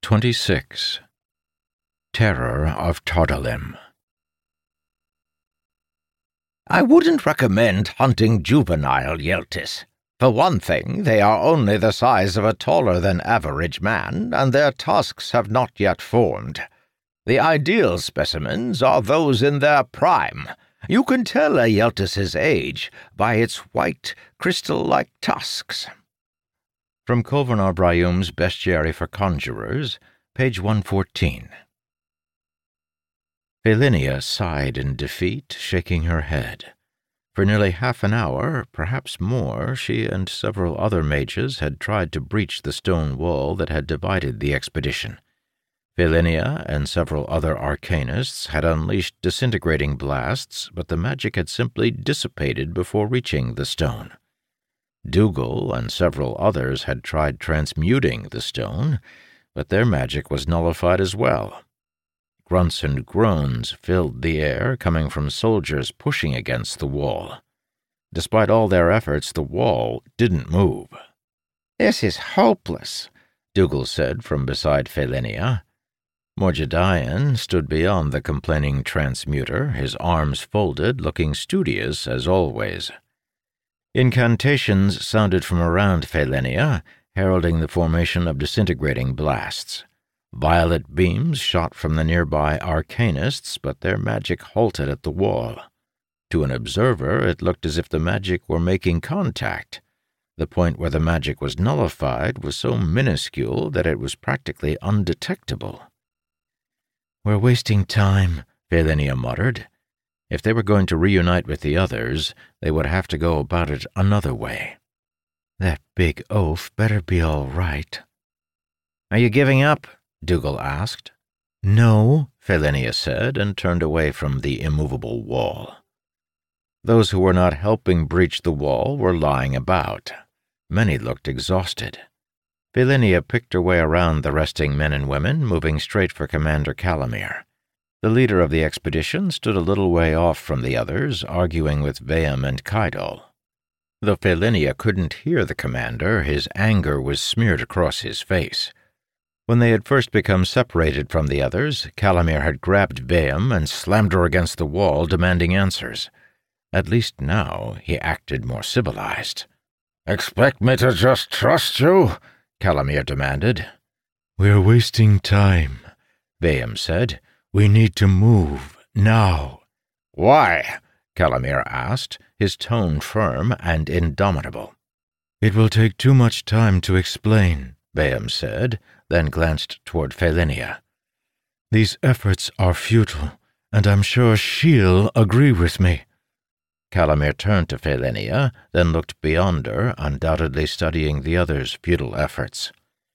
26. Terror of Tardalim. I wouldn't recommend hunting juvenile Yeltis. For one thing, they are only the size of a taller-than-average man, and their tusks have not yet formed. The ideal specimens are those in their prime. You can tell a Yeltis's age by its white, crystal-like tusks. From Kolvenar Brayum's Bestiary for Conjurers, page 114. Felinia sighed in defeat, shaking her head. For nearly half an hour, perhaps more, she and several other mages had tried to breach the stone wall that had divided the expedition. Felinia and several other arcanists had unleashed disintegrating blasts, but the magic had simply dissipated before reaching the stone. Dougal and several others had tried transmuting the stone, but their magic was nullified as well. Grunts and groans filled the air, coming from soldiers pushing against the wall. Despite all their efforts, the wall didn't move. "This is hopeless," Dougal said from beside Felinia. Morjadayan stood beyond the complaining transmuter, his arms folded, looking studious as always. Incantations sounded from around Felinia, heralding the formation of disintegrating blasts. Violet beams shot from the nearby arcanists, but their magic halted at the wall. To an observer, it looked as if the magic were making contact. The point where the magic was nullified was so minuscule that it was practically undetectable. "We're wasting time," Felinia muttered. If they were going to reunite with the others, they would have to go about it another way. "That big oaf better be all right." "Are you giving up?" Dougal asked. "No," Felinia said, and turned away from the immovable wall. Those who were not helping breach the wall were lying about. Many looked exhausted. Felinia picked her way around the resting men and women, moving straight for Commander Calamir. The leader of the expedition stood a little way off from the others, arguing with Veum and Kaidal. Though Felinia couldn't hear the commander, his anger was smeared across his face. When they had first become separated from the others, Calamir had grabbed Veum and slammed her against the wall, demanding answers. At least now he acted more civilized. "Expect me to just trust you?" Calamir demanded. "We're wasting time," Veum said. "We need to move, now." "Why?" Calamir asked, his tone firm and indomitable. "It will take too much time to explain," Veum said, then glanced toward Felinia. "These efforts are futile, and I'm sure she'll agree with me." Calamir turned to Felinia, then looked beyond her, undoubtedly studying the others' futile efforts.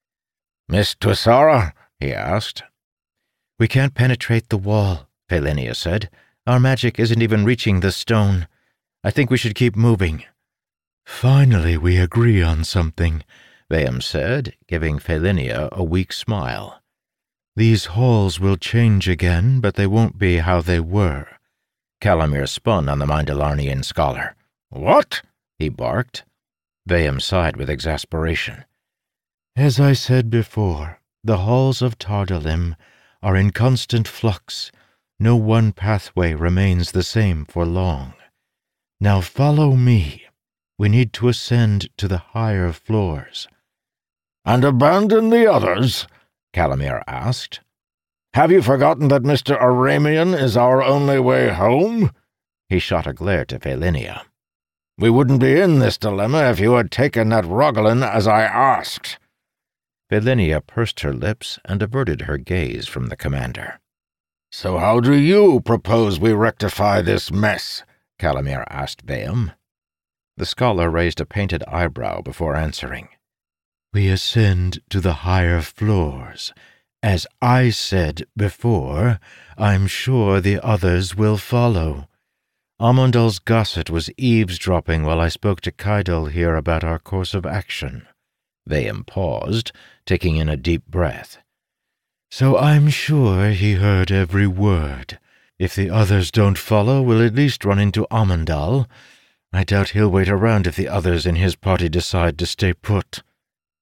"Miss Tussara?" he asked. "We can't penetrate the wall," Felinia said. "Our magic isn't even reaching the stone. I think we should keep moving." "Finally we agree on something," Veum said, giving Felinia a weak smile. "These halls will change again, but they won't be how they were." Calamir spun on the Mindalarnian scholar. "What?" he barked. Veum sighed with exasperation. "As I said before, the halls of Tardalim are in constant flux. No one pathway remains the same for long. Now follow me. We need to ascend to the higher floors." "And abandon the others?" Calamir asked. "Have you forgotten that Mr. Aramian is our only way home?" He shot a glare to Felinia. "We wouldn't be in this dilemma if you had taken that Rogalin as I asked." Felinia pursed her lips and averted her gaze from the commander. "So how do you propose we rectify this mess?" Calamir asked Veum. The scholar raised a painted eyebrow before answering. "We ascend to the higher floors. As I said before, I'm sure the others will follow. Amundal's Gosset was eavesdropping while I spoke to Kaidal here about our course of action." Veum paused, taking in a deep breath. "So I'm sure he heard every word. If the others don't follow, we'll at least run into Amundal. I doubt he'll wait around if the others in his party decide to stay put."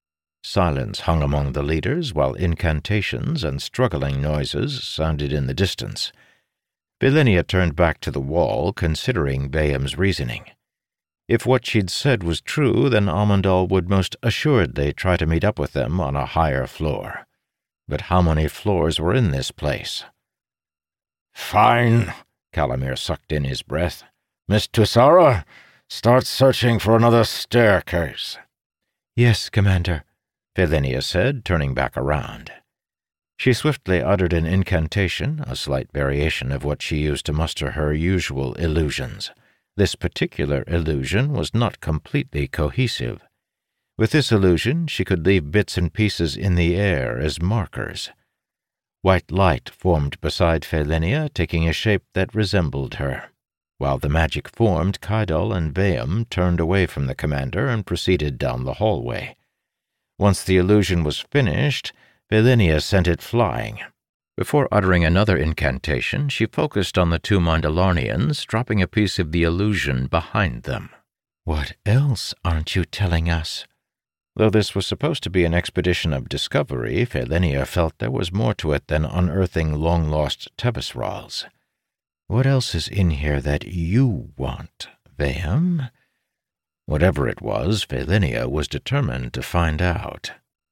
Silence hung among the leaders, while incantations and struggling noises sounded in the distance. Velenia turned back to the wall, considering Bayham's reasoning. If what she'd said was true, then Amandal would most assuredly try to meet up with them on a higher floor. But how many floors were in this place? "Fine," Calimere sucked in his breath. "Miss Tussara, start searching for another staircase." "Yes, Commander," Velenia said, turning back around. She swiftly uttered an incantation, a slight variation of what she used to muster her usual illusions. This particular illusion was not completely cohesive. With this illusion, she could leave bits and pieces in the air as markers. White light formed beside Velenia, taking a shape that resembled her. While the magic formed, Kydal and Bayham turned away from the commander and proceeded down the hallway. Once the illusion was finished, Velenia sent it flying. Before uttering another incantation, she focused on the two Mandalarnians, dropping a piece of the illusion behind them. "What else aren't you telling us?" Though this was supposed to be an expedition of discovery, Velenia felt there was more to it than unearthing long-lost Tebesrals. "What else is in here that you want, Bayham?" Whatever it was, Velenia was determined to find out.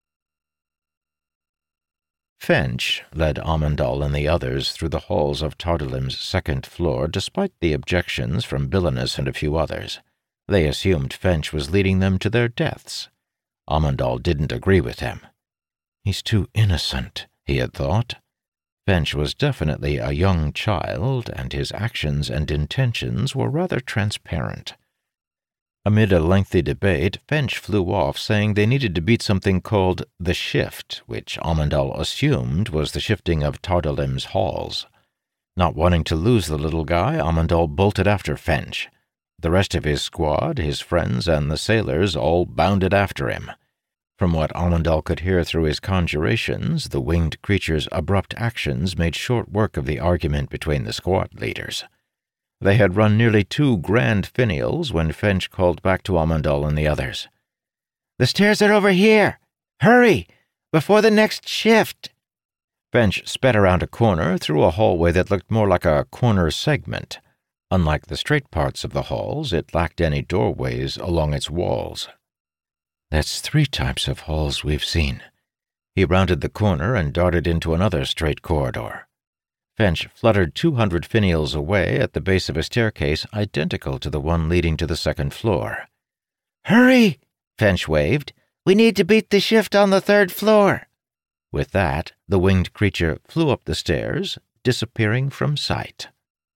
Fench led Amandal and the others through the halls of Tardalim's second floor, despite the objections from Bilinus and a few others. They assumed Fench was leading them to their deaths. Amandal didn't agree with him. He's too innocent, he had thought. Fench was definitely a young child, and his actions and intentions were rather transparent. Amid a lengthy debate, Fench flew off, saying they needed to beat something called the Shift, which Amandal assumed was the shifting of Tardalim's halls. Not wanting to lose the little guy, Amandal bolted after Fench. The rest of his squad, his friends, and the sailors all bounded after him. From what Amandal could hear through his conjurations, the winged creature's abrupt actions made short work of the argument between the squad leaders. They had run nearly 2 grand finials when Fench called back to Amandal and the others. "The stairs are over here! Hurry! Before the next shift!" Fench sped around a corner, through a hallway that looked more like a corner segment. Unlike the straight parts of the halls, it lacked any doorways along its walls. "That's 3 types of halls we've seen." He rounded the corner and darted into another straight corridor. Fench fluttered 200 finials away at the base of a staircase identical to the one leading to the second floor. "Hurry!" Fench waved. "We need to beat the shift on the 3rd floor." With that, the winged creature flew up the stairs, disappearing from sight.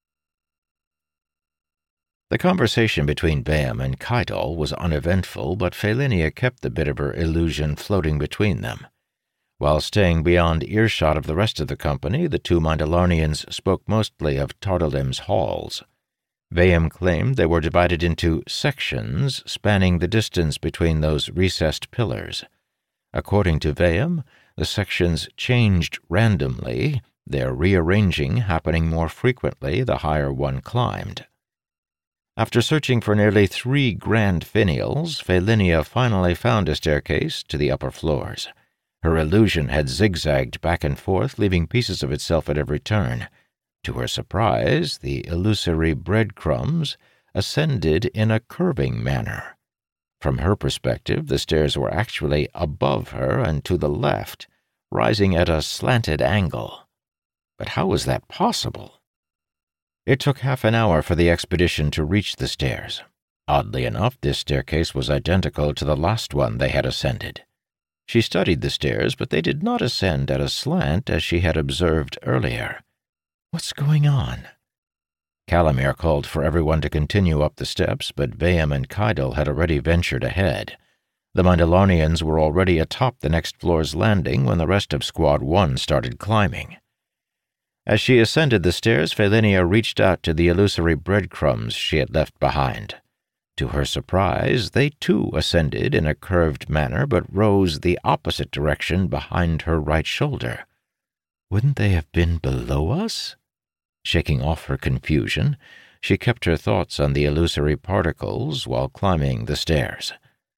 The conversation between Bayham and Kydal was uneventful, but Velenia kept the bit of her illusion floating between them. While staying beyond earshot of the rest of the company, the 2 Mandalarnians spoke mostly of Tardalim's halls. Bayham claimed they were divided into sections spanning the distance between those recessed pillars. According to Bayham, the sections changed randomly, their rearranging happening more frequently the higher one climbed. After searching for nearly 3 grand finials, Velenia finally found a staircase to the upper floors. Her illusion had zigzagged back and forth, leaving pieces of itself at every turn. To her surprise, the illusory breadcrumbs ascended in a curving manner. From her perspective, the stairs were actually above her and to the left, rising at a slanted angle. But how was that possible? It took half an hour for the expedition to reach the stairs. Oddly enough, this staircase was identical to the last one they had ascended. She studied the stairs, but they did not ascend at a slant as she had observed earlier. What's going on? Calimere called for everyone to continue up the steps, but Bayham and Kydal had already ventured ahead. The Mandalarnians were already atop the next floor's landing when the rest of Squad 1 started climbing. As she ascended the stairs, Velenia reached out to the illusory breadcrumbs she had left behind. To her surprise, they too ascended in a curved manner, but rose the opposite direction behind her right shoulder. Wouldn't they have been below us? Shaking off her confusion, she kept her thoughts on the illusory particles while climbing the stairs.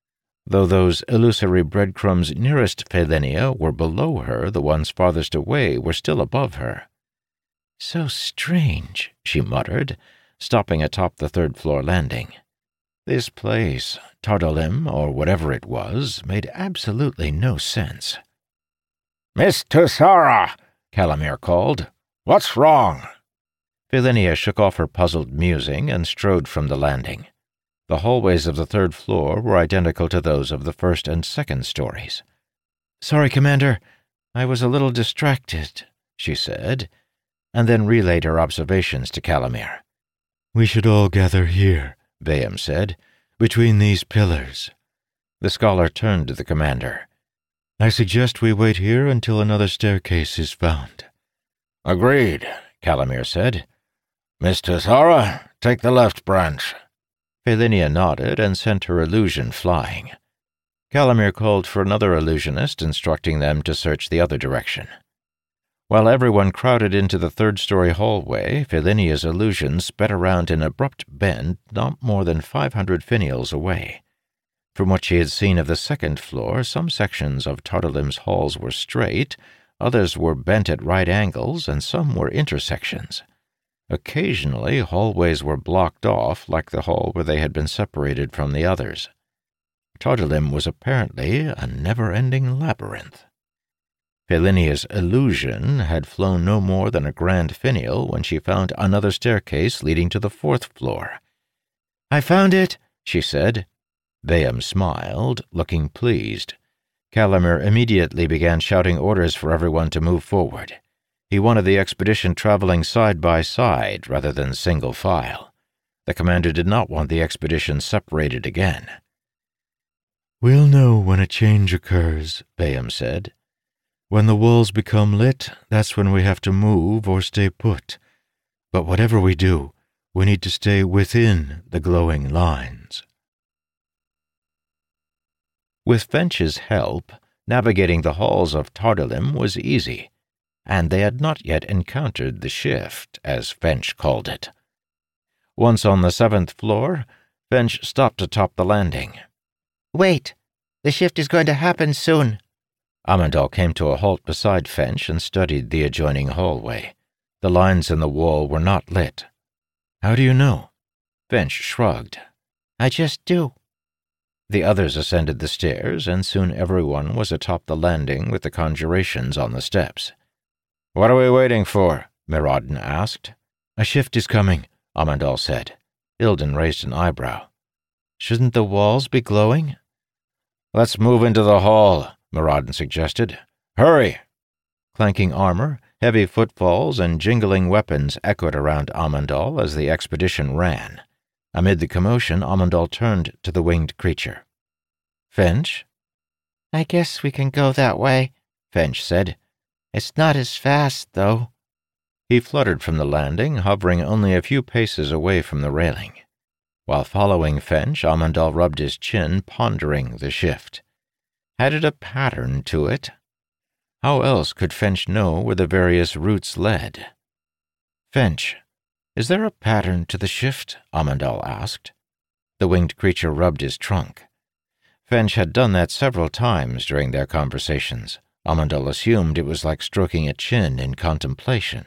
Though those illusory breadcrumbs nearest Philenia were below her, the ones farthest away were still above her. "So strange," she muttered, stopping atop the third-floor landing. This place, Tardalim, or whatever it was, made absolutely no sense. "Miss Tussara!" Calamir called. "What's wrong?" Philenia shook off her puzzled musing and strode from the landing. The hallways of the third floor were identical to those of the first and second stories. "Sorry, Commander, I was a little distracted," she said, and then relayed her observations to Calamir. "We should all gather here," Bayam said, "between these pillars." The scholar turned to the commander. "I suggest we wait here until another staircase is found." "Agreed," Calamir said. "Miss Tussara, take the left branch." Philenia nodded and sent her illusion flying. Calamir called for another illusionist, instructing them to search the other direction. While everyone crowded into the third-story hallway, Philenia's illusion sped around an abrupt bend not more than 500 finials away. From what she had seen of the second floor, some sections of Tardalim's halls were straight, others were bent at right angles, and some were intersections. Occasionally, hallways were blocked off, like the hall where they had been separated from the others. Tardalim was apparently a never-ending labyrinth. Philenia's illusion had flown no more than a grand finial when she found another staircase leading to the fourth floor. "I found it," she said. Bayam smiled, looking pleased. Calamir immediately began shouting orders for everyone to move forward. He wanted the expedition traveling side by side rather than single file. The commander did not want the expedition separated again. "We'll know when a change occurs," Bayam said. "When the walls become lit, that's when we have to move or stay put. But whatever we do, we need to stay within the glowing lines." With Fench's help, navigating the halls of Tardalim was easy, and they had not yet encountered the shift, as Fench called it. Once on the 7th floor, Fench stopped atop the landing. "Wait! The shift is going to happen soon." Amandal came to a halt beside Fench and studied the adjoining hallway. The lines in the wall were not lit. "How do you know?" Fench shrugged. "I just do." The others ascended the stairs, and soon everyone was atop the landing with the conjurations on the steps. "What are we waiting for?" Miradin asked. "A shift is coming," Amandal said. Ilden raised an eyebrow. "Shouldn't the walls be glowing?" "Let's move into the hall," Miradin suggested. "Hurry!" Clanking armor, heavy footfalls, and jingling weapons echoed around Amandal as the expedition ran. Amid the commotion, Amandal turned to the winged creature. "Fench?" "I guess we can go that way," Fench said. "It's not as fast, though." He fluttered from the landing, hovering only a few paces away from the railing. While following Fench, Amandal rubbed his chin, pondering the shift. Had it a pattern to it? How else could Fench know where the various routes led? "Fench, is there a pattern to the shift?" Amandal asked. The winged creature rubbed his trunk. Fench had done that several times during their conversations. Amandal assumed it was like stroking a chin in contemplation.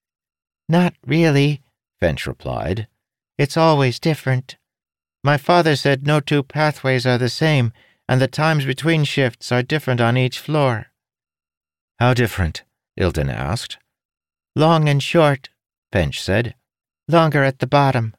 "Not really," Fench replied. "It's always different. My father said no two pathways are the same, and the times between shifts are different on each floor." "How different?" Ilden asked. "Long and short," Fench said. "Longer at the bottom."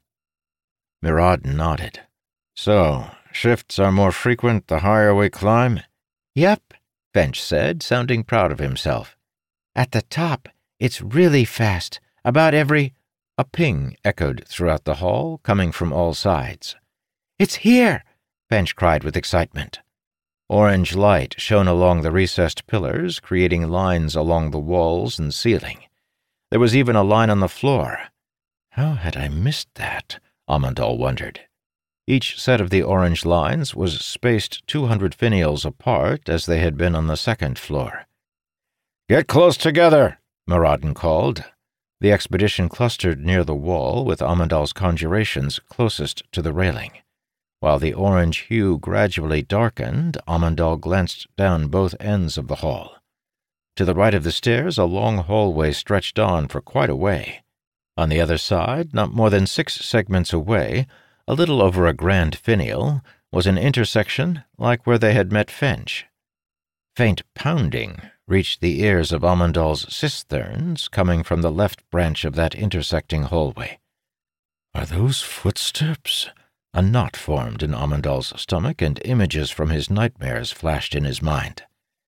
Miradin nodded. "So, shifts are more frequent the higher we climb?" "Yep," Fench said, sounding proud of himself. "At the top, it's really fast. About every—" A ping echoed throughout the hall, coming from all sides. "It's here!" Fench cried with excitement. Orange light shone along the recessed pillars, creating lines along the walls and ceiling. There was even a line on the floor. How had I missed that? Amandal wondered. Each set of the orange lines was spaced 200 finials apart as they had been on the second floor. "Get close together," Miradin called. The expedition clustered near the wall, with Amandal's conjurations closest to the railing. While the orange hue gradually darkened, Amandal glanced down both ends of the hall. To the right of the stairs, a long hallway stretched on for quite a way. On the other side, not more than 6 segments away, a little over a grand finial, was an intersection like where they had met Finch. Faint pounding reached the ears of Amandal's cisterns coming from the left branch of that intersecting hallway. "Are those footsteps?" A knot formed in Amandal's stomach, and images from his nightmares flashed in his mind.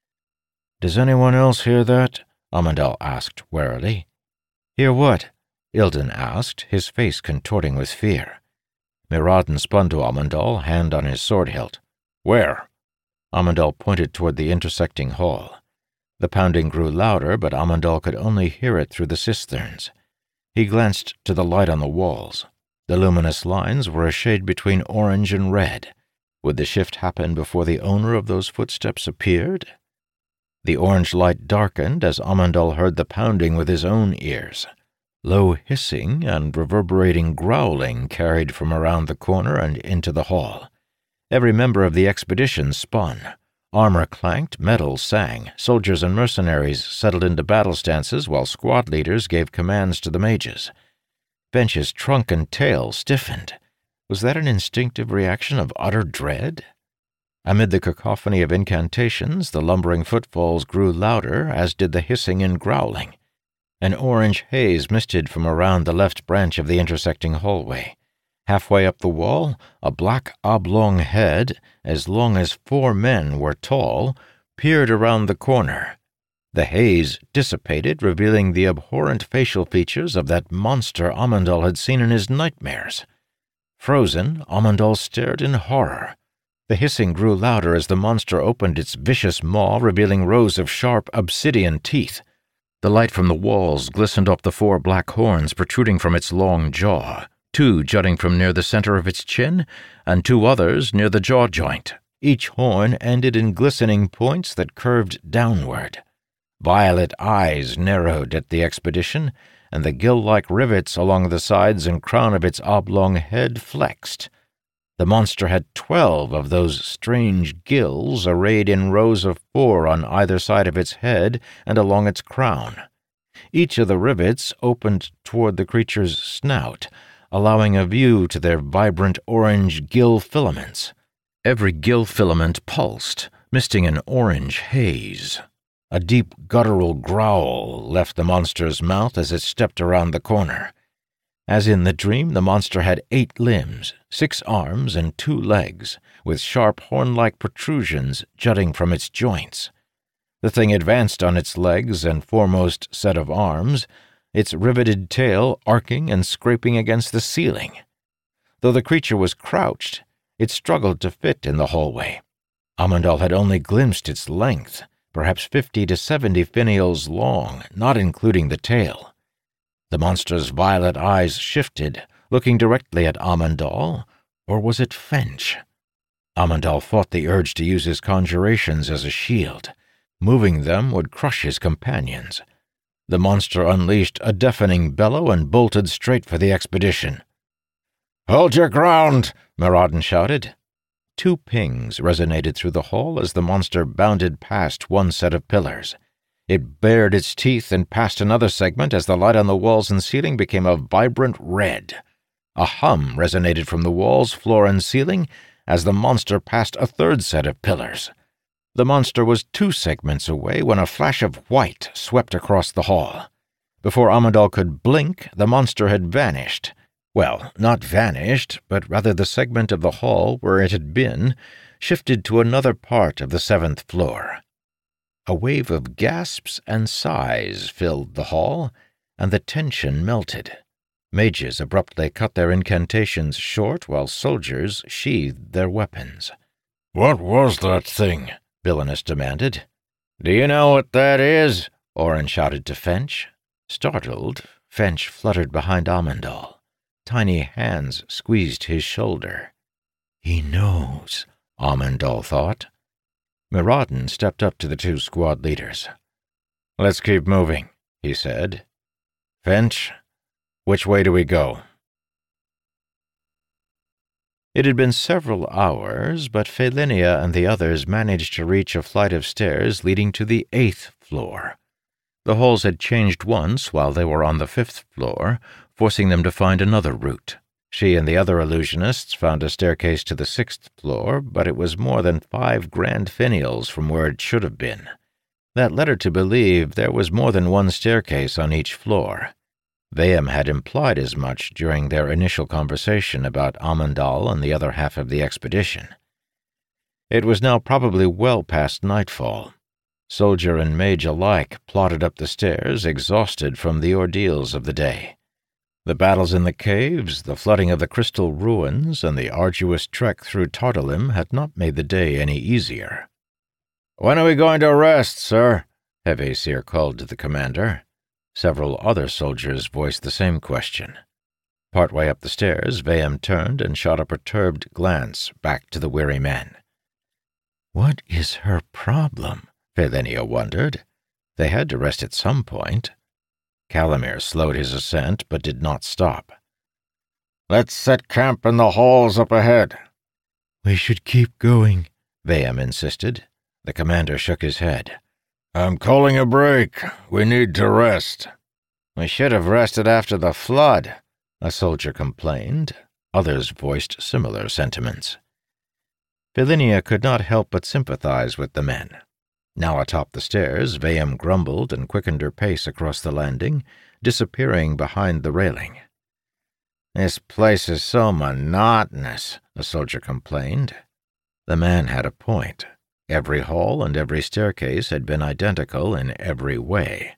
"Does anyone else hear that?" Amandal asked warily. "Hear what?" Ilden asked, his face contorting with fear. Miraden spun to Amandal, hand on his sword hilt. "Where?" Amandal pointed toward the intersecting hall. The pounding grew louder, but Amandal could only hear it through the cisterns. He glanced to the light on the walls. The luminous lines were a shade between orange and red. Would the shift happen before the owner of those footsteps appeared? The orange light darkened as Amandal heard the pounding with his own ears. Low hissing and reverberating growling carried from around the corner and into the hall. Every member of the expedition spun. Armor clanked, metal sang, soldiers and mercenaries settled into battle stances while squad leaders gave commands to the mages. Finch's trunk and tail stiffened. Was that an instinctive reaction of utter dread? Amid the cacophony of incantations, the lumbering footfalls grew louder, as did the hissing and growling. An orange haze misted from around the left branch of the intersecting hallway. Halfway up the wall, a black oblong head, as long as 4 men were tall, peered around the corner. The haze dissipated, revealing the abhorrent facial features of that monster Amandal had seen in his nightmares. Frozen, Amandal stared in horror. The hissing grew louder as the monster opened its vicious maw, revealing rows of sharp obsidian teeth. The light from the walls glistened off the 4 black horns protruding from its long jaw, 2 jutting from near the center of its chin, and 2 others near the jaw joint. Each horn ended in glistening points that curved downward. Violet eyes narrowed at the expedition, and the gill-like rivets along the sides and crown of its oblong head flexed. The monster had 12 of those strange gills arrayed in rows of 4 on either side of its head and along its crown. Each of the rivets opened toward the creature's snout, allowing a view to their vibrant orange gill filaments. Every gill filament pulsed, misting an orange haze. A deep guttural growl left the monster's mouth as it stepped around the corner. As in the dream, the monster had 8 limbs, 6 arms, and 2 legs, with sharp horn-like protrusions jutting from its joints. The thing advanced on its legs and foremost set of arms, its riveted tail arcing and scraping against the ceiling. Though the creature was crouched, it struggled to fit in the hallway. Amandal had only glimpsed its length, perhaps 50 to 70 finials long, not including the tail. The monster's violet eyes shifted, looking directly at Amandal, or was it Finch? Amandal fought the urge to use his conjurations as a shield. Moving them would crush his companions. The monster unleashed a deafening bellow and bolted straight for the expedition. "Hold your ground!" Miraden shouted. 2 pings resonated through the hall as the monster bounded past one set of pillars. It bared its teeth and passed another segment as the light on the walls and ceiling became a vibrant red. A hum resonated from the walls, floor, and ceiling as the monster passed a 3rd set of pillars. The monster was 2 segments away when a flash of white swept across the hall. Before Amandal could blink, the monster had vanished. Well, not vanished, but rather the segment of the hall where it had been shifted to another part of the 7th floor. A wave of gasps and sighs filled the hall, and the tension melted. Mages abruptly cut their incantations short while soldiers sheathed their weapons. "What was that thing?" Villainous demanded. "Do you know what that is?" Orin shouted to Finch. Startled, Finch fluttered behind Amandal. Tiny hands squeezed his shoulder. "He knows," Amandal thought. Miraden stepped up to the 2 squad leaders. "Let's keep moving," he said. "Finch, which way do we go?" It had been several hours, but Phelynia and the others managed to reach a flight of stairs leading to the 8th floor. The halls had changed once while they were on the 5th floor, forcing them to find another route. She and the other illusionists found a staircase to the 6th floor, but it was more than 5 grand finials from where it should have been. That led her to believe there was more than one staircase on each floor. Vayam had implied as much during their initial conversation about Amandal and the other half of the expedition. It was now probably well past nightfall. Soldier and mage alike plodded up the stairs, exhausted from the ordeals of the day. The battles in the caves, the flooding of the crystal ruins, and the arduous trek through Tartalim had not made the day any easier. "When are we going to rest, sir?" Hevesir called to the commander. Several other soldiers voiced the same question. Partway up the stairs, Vayam turned and shot a perturbed glance back to the weary men. What is her problem? Phelynia wondered. They had to rest at some point. Calimere slowed his ascent, but did not stop. "Let's set camp in the halls up ahead." "We should keep going," Vayam insisted. The commander shook his head. "I'm calling a break. We need to rest." "We should have rested after the flood," a soldier complained. Others voiced similar sentiments. Phelynia could not help but sympathize with the men. Now atop the stairs, Vayam grumbled and quickened her pace across the landing, disappearing behind the railing. "This place is so monotonous," a soldier complained. The man had a point. Every hall and every staircase had been identical in every way.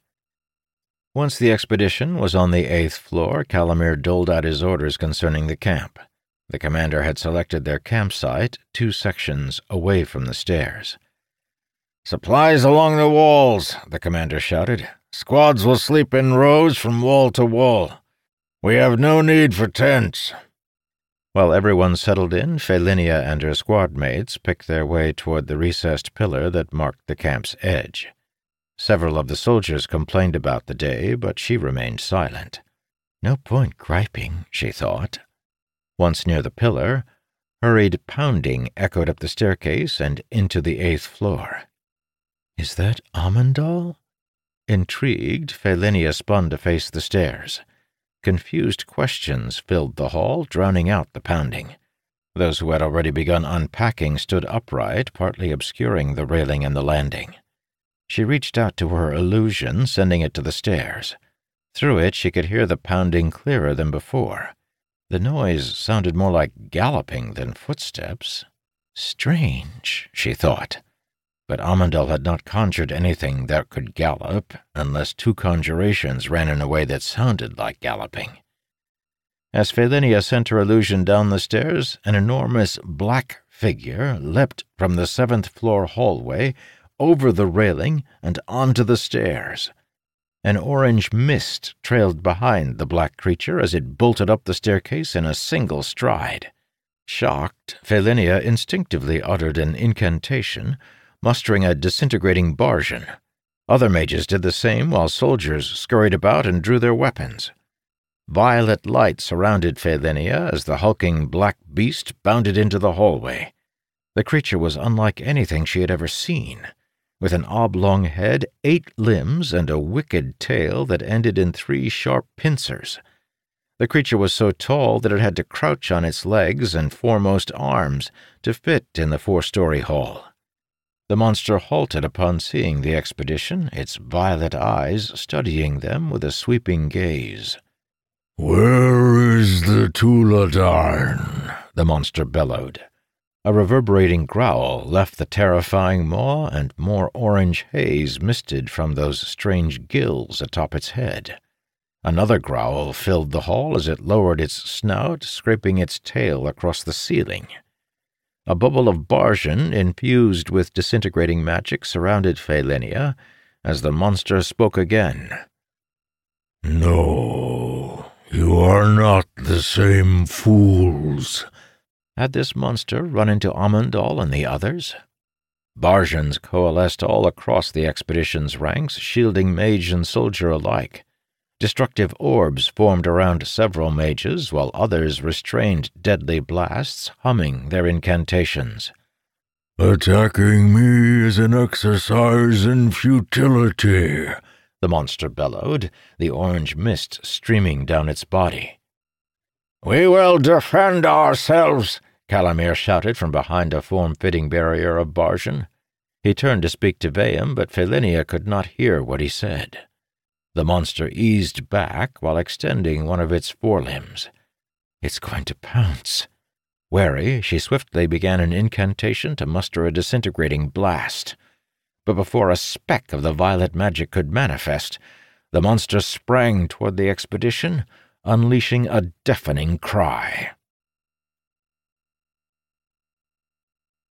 Once the expedition was on the 8th floor, Calimere doled out his orders concerning the camp. The commander had selected their campsite 2 sections away from the stairs. "Supplies along the walls," the commander shouted. "Squads will sleep in rows from wall to wall. We have no need for tents." While everyone settled in, Phelynia and her squad mates picked their way toward the recessed pillar that marked the camp's edge. Several of the soldiers complained about the day, but she remained silent. No point griping, she thought. Once near the pillar, hurried pounding echoed up the staircase and into the 8th floor. Is that Amandal? Intrigued, Phelynia spun to face the stairs. Confused questions filled the hall, drowning out the pounding. Those who had already begun unpacking stood upright, partly obscuring the railing and the landing. She reached out to her illusion, sending it to the stairs. Through it she could hear the pounding clearer than before. The noise sounded more like galloping than footsteps. Strange, she thought. But Amandal had not conjured anything that could gallop, unless 2 conjurations ran in a way that sounded like galloping. As Phelynia sent her illusion down the stairs, an enormous black figure leapt from the 7th floor hallway, over the railing, and onto the stairs. An orange mist trailed behind the black creature as it bolted up the staircase in a single stride. Shocked, Phelynia instinctively uttered an incantation, mustering a disintegrating bargeon. Other mages did the same while soldiers scurried about and drew their weapons. Violet light surrounded Phelynia as the hulking black beast bounded into the hallway. The creature was unlike anything she had ever seen. With an oblong head, 8 limbs, and a wicked tail that ended in 3 sharp pincers. The creature was so tall that it had to crouch on its legs and foremost arms to fit in the 4-story hall. The monster halted upon seeing the expedition, its violet eyes studying them with a sweeping gaze. "Where is the Tuladarn?" the monster bellowed. A reverberating growl left the terrifying maw, and more orange haze misted from those strange gills atop its head. Another growl filled the hall as it lowered its snout, scraping its tail across the ceiling. A bubble of bargeon, infused with disintegrating magic, surrounded Phelynia as the monster spoke again. "No, you are not the same fools." Had this monster run into Amandal and the others? Bargeons coalesced all across the expedition's ranks, shielding mage and soldier alike. Destructive orbs formed around several mages, while others restrained deadly blasts, humming their incantations. "Attacking me is an exercise in futility," the monster bellowed, the orange mist streaming down its body. "We will defend ourselves," Calimere shouted from behind a form-fitting barrier of Barjan. He turned to speak to Veum, but Felinia could not hear what he said. The monster eased back while extending one of its forelimbs. It's going to pounce. Wary, she swiftly began an incantation to muster a disintegrating blast. But before a speck of the violet magic could manifest, the monster sprang toward the expedition, unleashing a deafening cry.